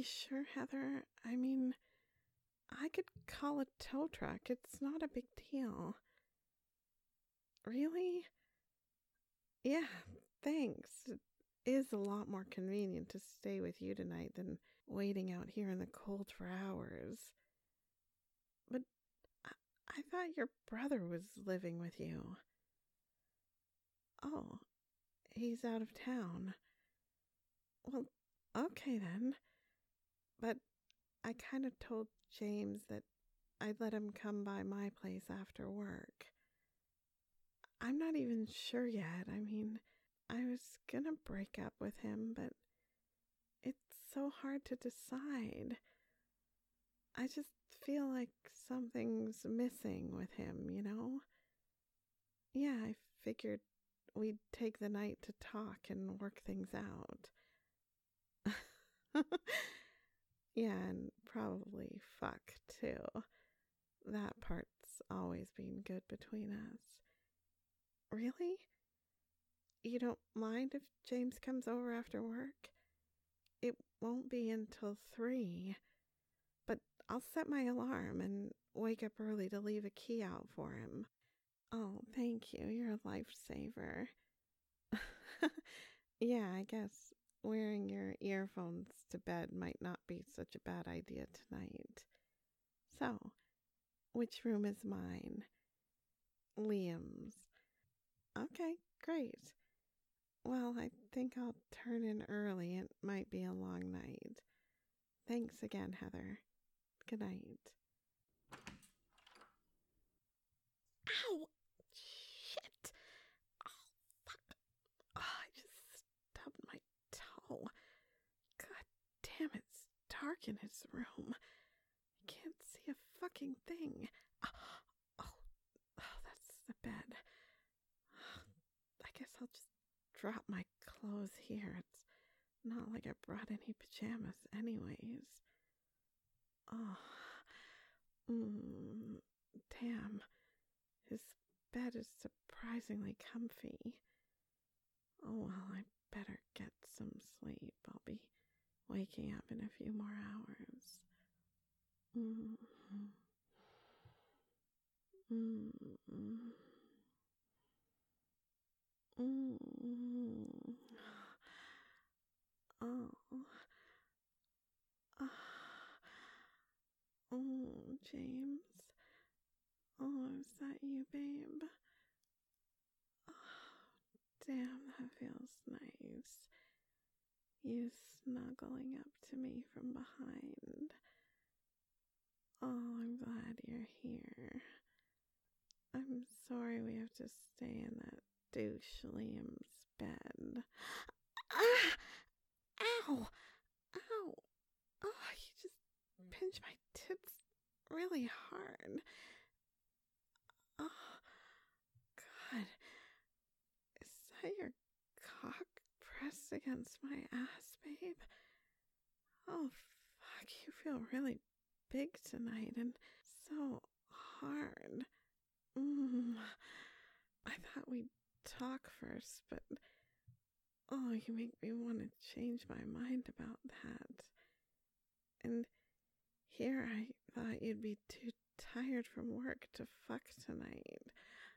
you sure, Heather? I mean, I could call a tow truck. It's not a big deal. Really? Yeah, thanks. It is a lot more convenient to stay with you tonight than waiting out here in the cold for hours. But I thought your brother was living with you. Oh, he's out of town. Well, okay then. But I kind of told James that I'd let him come by my place after work. I'm not even sure yet. I mean, I was gonna break up with him, but it's so hard to decide. I just feel like something's missing with him, you know? Yeah, I figured we'd take the night to talk and work things out. Yeah, and probably fuck too. That part's always been good between us. Really? You don't mind if James comes over after work? It won't be until 3, but I'll set my alarm and wake up early to leave a key out for him. Oh, thank you. You're a lifesaver. Yeah, I guess wearing your earphones to bed might not be such a bad idea tonight. So, which room is mine? Liam's. Okay, great. Well, I think I'll turn in early. It might be a long night. Thanks again, Heather. Good night. Ow! Shit! Oh, fuck. Oh, I just stubbed my toe. God damn, it's dark in his room. I can't see a fucking thing. Oh, that's the bed. I guess I'll just drop my clothes here. It's not like I brought any pajamas anyways. Oh, damn. His bed is surprisingly comfy. Oh, well, I better get some sleep. I'll be waking up in a few more hours. Mm-hmm. Mm-hmm. Mm-hmm. Oh. Oh, James. Oh, is that you, babe? Oh, damn, that feels nice. You snuggling up to me from behind. Oh, I'm glad you're here. I'm sorry we have to stay in that douche Liam's bed. Ah! Ow! Ow! Oh, you just pinched my tits really hard. Oh, God. Is that your cock pressed against my ass, babe? Oh, fuck, you feel really big tonight and so hard. I thought we'd talk first, but oh, you make me want to change my mind about that. And here I thought you'd be too tired from work to fuck tonight.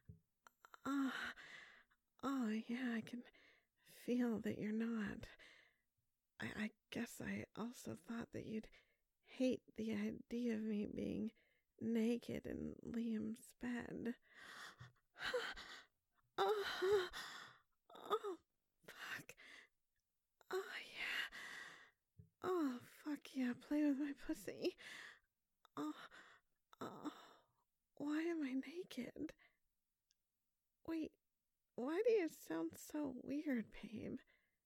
Oh, yeah, I can feel that you're not. I guess I also thought that you'd hate the idea of me being naked in Liam's bed. Oh, oh, fuck. Oh, yeah. Oh, fuck yeah, play with my pussy. Oh, why am I naked? Wait, why do you sound so weird, babe?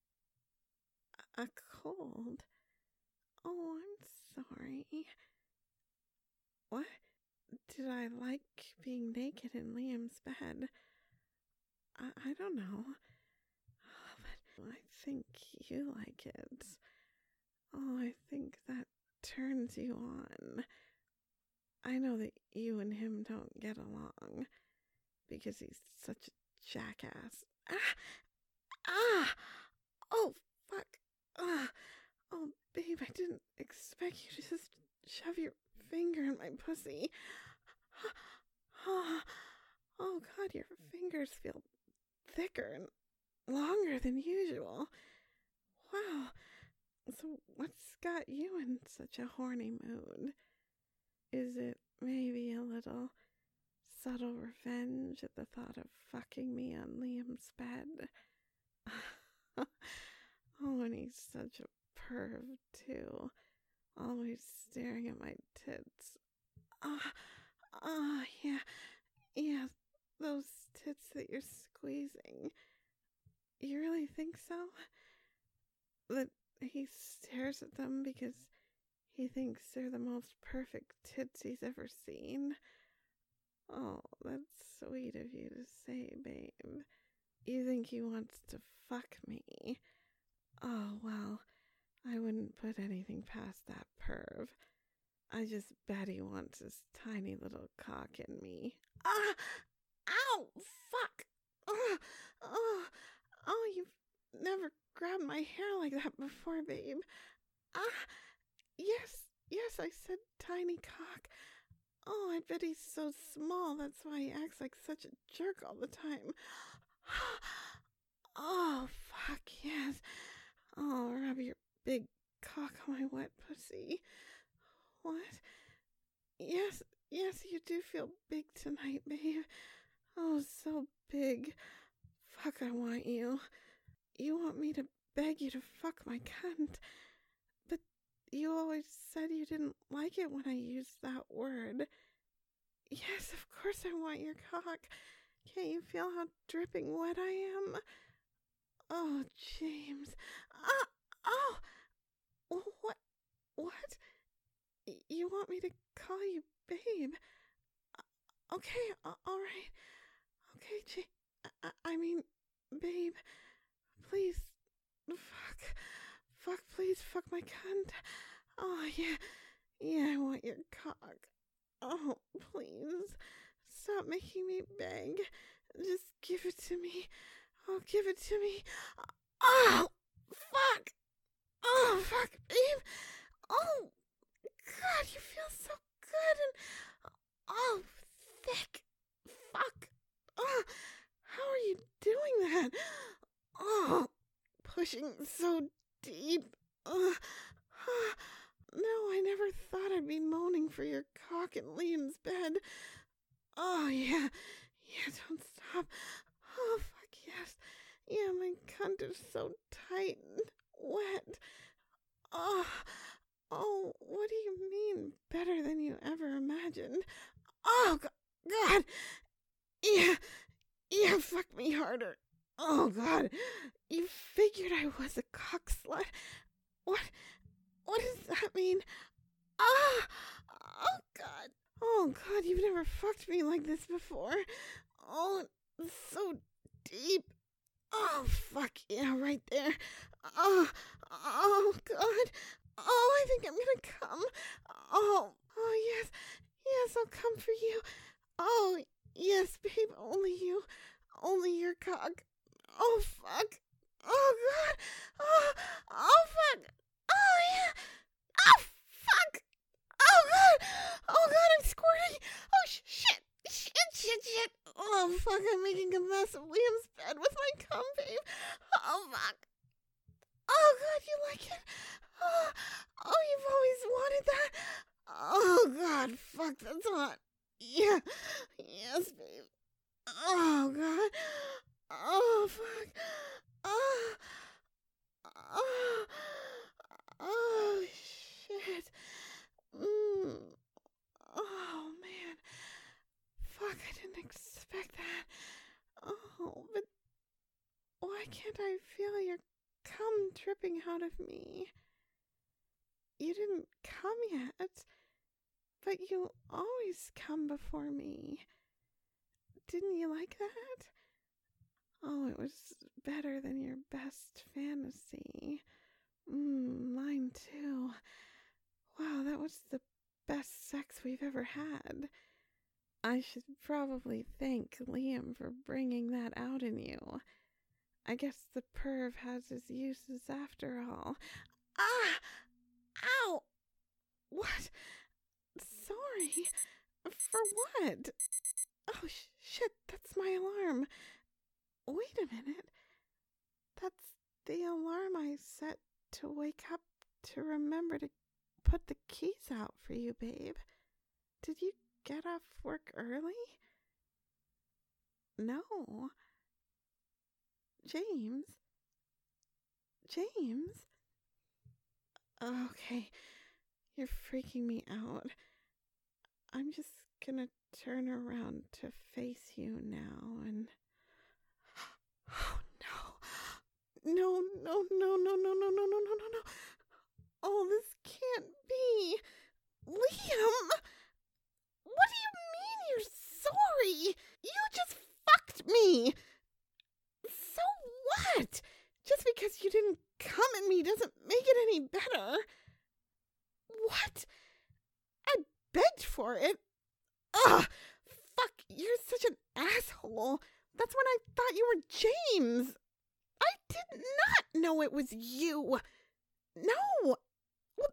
A cold? Oh, I'm sorry. What? Did I like being naked in Liam's bed? I don't know. But I think you like it. Oh, I think that turns you on. I know that you and him don't get along because he's such a jackass. Ah! Ah! Oh, fuck. Ah! Oh, babe, I didn't expect you to just shove your finger in my pussy. Oh, God, your fingers feel thicker and longer than usual. Wow. So what's got you in such a horny mood? Is it maybe a little subtle revenge at the thought of fucking me on Liam's bed? Oh, and he's such a perv, too. Always staring at my tits. Yeah, those tits that you're squeezing. You really think so? That he stares at them because he thinks they're the most perfect tits he's ever seen? Oh, that's sweet of you to say, babe. You think he wants to fuck me? Oh, well, I wouldn't put anything past that perv. I just bet he wants his tiny little cock in me. Ah! Ow! Fuck! Oh, you've never grabbed my hair like that before, babe. Ah! Yes, I said tiny cock. Oh, I bet he's so small, that's why he acts like such a jerk all the time. Oh, fuck, yes. Oh, rub your big cock on my wet pussy. What? Yes, you do feel big tonight, babe. Oh, so big. Fuck, I want you. You want me to beg you to fuck my cunt. But you always said you didn't like it when I used that word. Yes, of course I want your cock. Can't you feel how dripping wet I am? Oh, James. Oh! What? You want me to call you babe? Okay, alright. Okay, I mean, babe, please, please fuck my cunt. Oh, yeah, I want your cock. Oh, please, stop making me beg. Just give it to me. Oh, give it to me. Oh, fuck. Oh, fuck, babe. Oh, God, you feel so good and, oh, thick. Fuck. Oh, how are you doing that? Oh, pushing so deep. No, I never thought I'd be moaning for your cock in Liam's bed. Oh, yeah, don't stop. Oh, fuck, yes. Yeah, my cunt is so tight and wet. Oh, what do you mean better than you ever imagined? Oh, God. Yeah, fuck me harder. Oh, God. You figured I was a cock slut. What does that mean? Ah! Oh, God. Oh, God, you've never fucked me like this before. Oh, it's so deep. Oh, fuck yeah, right there. Oh, God. Oh, I think I'm gonna come. Oh, yes, I'll come for you. Oh, yes, babe, only you. Only your cock. Oh, fuck. Oh, God. Oh, fuck. Oh, yeah. Oh, fuck. Oh, God, I'm squirting. Oh, shit. Oh, fuck, I'm making a mess of Liam's bed with my cum, babe. Oh, fuck. Oh, God, you like it? You've always wanted that? Oh, God, fuck, that's hot. Yeah, yes, babe. Oh, God. Oh, fuck. Oh, oh, oh, shit. Oh, man. Fuck, I didn't expect that. Oh, but why can't I feel your cum dripping out of me? You didn't come yet, but you always come before me. Didn't you like that? Oh, it was better than your best fantasy. Mine too. Wow, that was the best sex we've ever had. I should probably thank Liam for bringing that out in you. I guess the perv has his uses after all. Ah! Ow! What? Sorry. For what? Oh, shit, that's my alarm. Wait a minute. That's the alarm I set to wake up to remember to put the keys out for you, babe. Did you get off work early? No. James? James? Okay, you're freaking me out. I'm just gonna turn around to face you now and... Oh, no. No, no, no, no, no, no, no, no, no, no, no. Oh, this can't be. Liam! What do you mean you're sorry? You just fucked me. So what? Just because you didn't come at me doesn't make it any better. What? I begged for it. Ugh! Fuck, you're such an asshole. That's when I thought you were James. I did not know it was you. No. Well,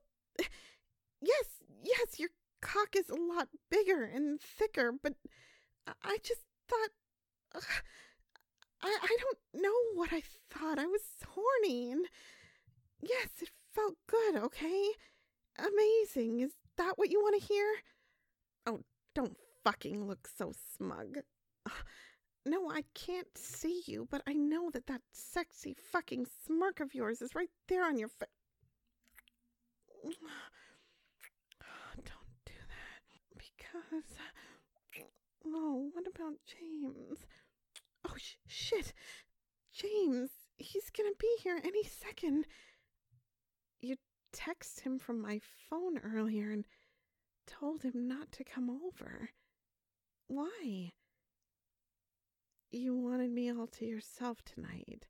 yes, your cock is a lot bigger and thicker, but I just thought... I don't know what I thought. I was horny, and yes, it felt good, okay? Amazing. Is that what you want to hear? Oh, don't fucking look so smug. No, I can't see you, but I know that sexy fucking smirk of yours is right there on your face. Don't do that. Because... Oh, what about James? Oh, shit. James, he's gonna be here any second. You texted him from my phone earlier and told him not to come over. Why? You wanted me all to yourself tonight.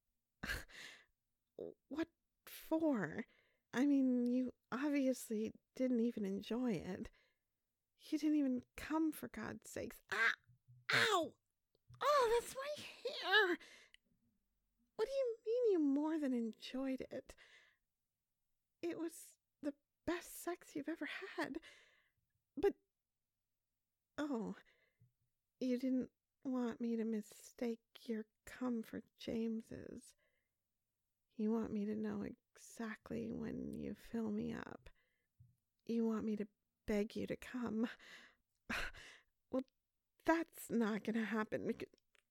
What for? I mean, you obviously didn't even enjoy it. You didn't even come, for God's sakes. Ah! Ow! Oh, that's my hair! What do you mean you more than enjoyed it? It was the best sex you've ever had. But... Oh, you didn't want me to mistake your cum for James's. You want me to know exactly when you fill me up. You want me to beg you to come. Well, that's not gonna happen because...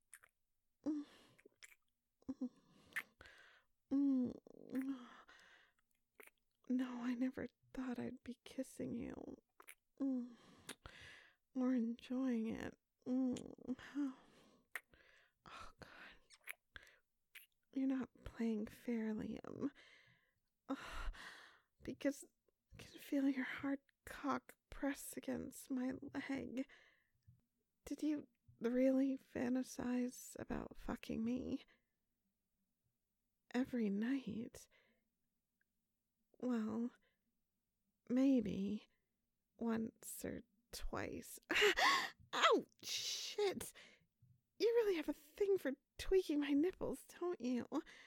No, I never thought I'd be kissing you. Or enjoying it. Oh, God. You're not playing fair, Liam. Because I can feel your hard cock press against my leg. Did you really fantasize about fucking me? Every night? Well, maybe once or twice. Ow! Shit! You really have a thing for tweaking my nipples, don't you?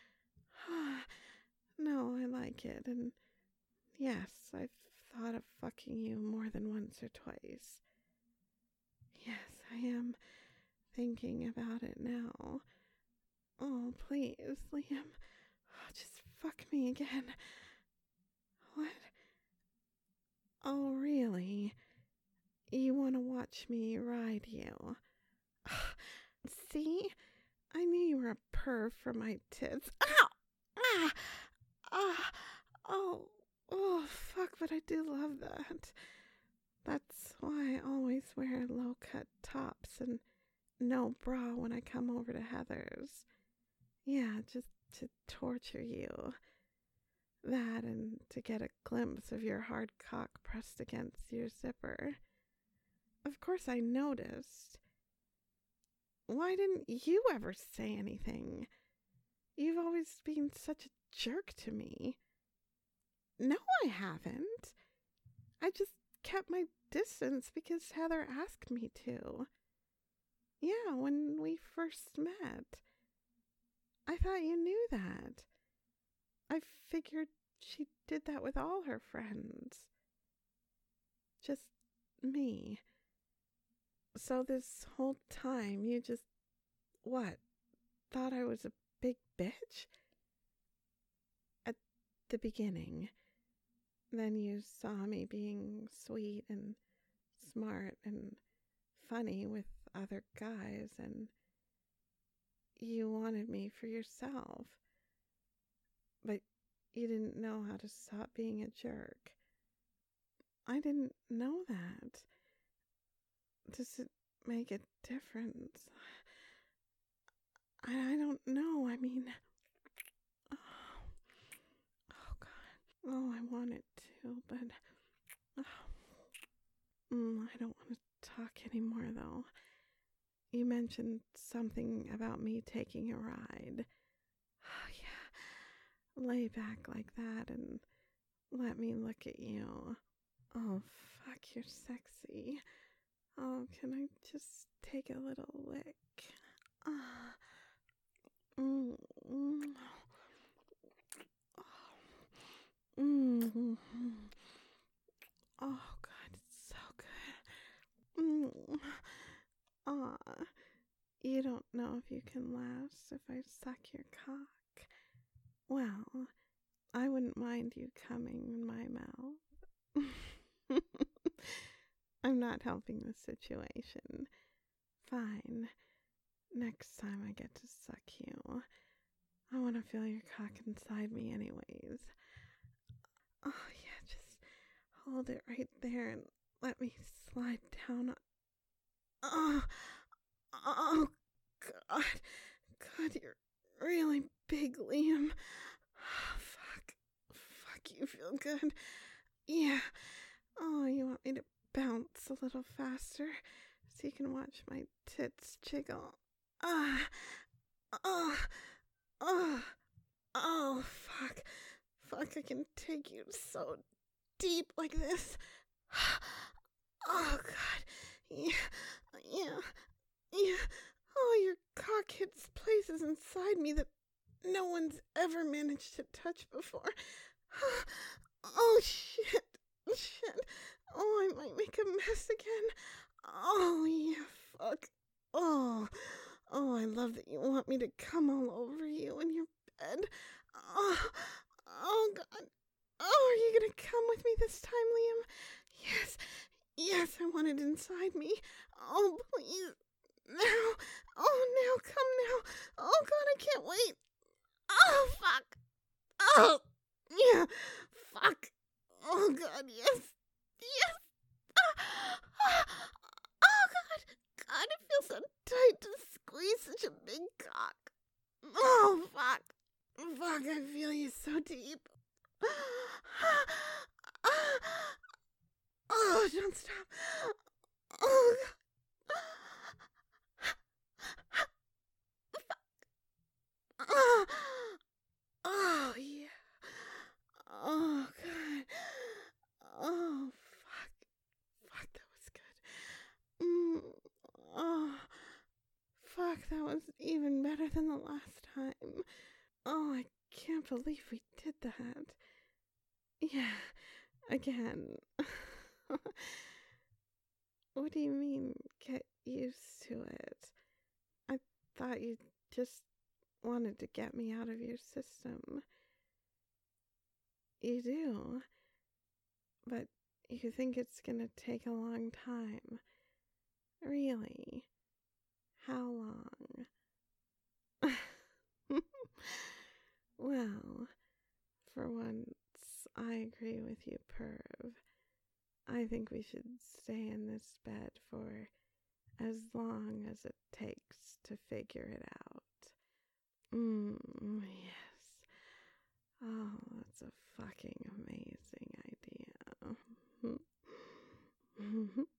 No, I like it, and yes, I've thought of fucking you more than once or twice. Yes, I am thinking about it now. Oh, please, Liam. Just fuck me again. What? Oh, really? You want to watch me ride you? See? I knew you were a perv for my tits. Ow! Ah! Ah! Oh, fuck, but I do love that. That's why I always wear low-cut tops and no bra when I come over to Heather's. Yeah, just to torture you. That and to get a glimpse of your hard cock pressed against your zipper. Of course I noticed. Why didn't you ever say anything? You've always been such a jerk to me. No, I haven't. I just kept my distance because Heather asked me to. Yeah, when we first met. I thought you knew that. I figured she did that with all her friends. Just me. So this whole time you just, what, thought I was a big bitch? At the beginning. Then you saw me being sweet and smart and funny with other guys, and you wanted me for yourself. But you didn't know how to stop being a jerk. I didn't know that. Does it make a difference? I don't know. I mean, oh, God. Oh, I want it to, but oh, I don't want to talk anymore, though. You mentioned something about me taking a ride. Oh, yeah. Lay back like that and let me look at you. Oh, fuck, you're sexy. Oh, can I just take a little lick? Ah. Mm. Mm. Oh. Mm. Oh, God, it's so good. Mm. Ah. You don't know if you can last if I suck your cock. Well, I wouldn't mind you coming in my mouth. I'm not helping the situation. Fine. Next time I get to suck you, I want to feel your cock inside me anyways. Oh, yeah, just hold it right there and let me slide down. Oh, oh, God. God, you're really big, Liam. Oh, fuck, you feel good. Yeah. Oh, you want me to bounce a little faster so you can watch my tits jiggle? Ah, oh, oh, oh, fuck. Fuck, I can take you so deep like this. Oh, God. Yeah, yeah, yeah. Oh, your cock hits places inside me that no one's ever managed to touch before. Oh, shit. Oh, I might make a mess again. Oh, yeah, fuck. Oh, I love that you want me to come all over you in your bed. Oh, God. Oh, are you gonna come with me this time, Liam? Yes, I want it inside me. Oh, please. Now. Oh, now, come now. Oh, God, I can't wait. Oh, fuck. Oh, yeah, fuck. Oh, God, yes. Oh, God, it feels so tight to squeeze such a big cock. Oh, fuck. Fuck, I feel you so deep. Oh, don't stop. Oh, God. Oh, yeah. Oh, God. Oh, fuck, that was good. Oh, fuck, that was even better than the last time. Oh, I can't believe we did that. Yeah, again. What do you mean, get used to it? I thought you just wanted to get me out of your system. You do, but you think it's gonna take a long time. Really? How long? Well, for once, I agree with you, Perv. I think we should stay in this bed for as long as it takes to figure it out. Yes. Oh, that's a fucking amazing idea.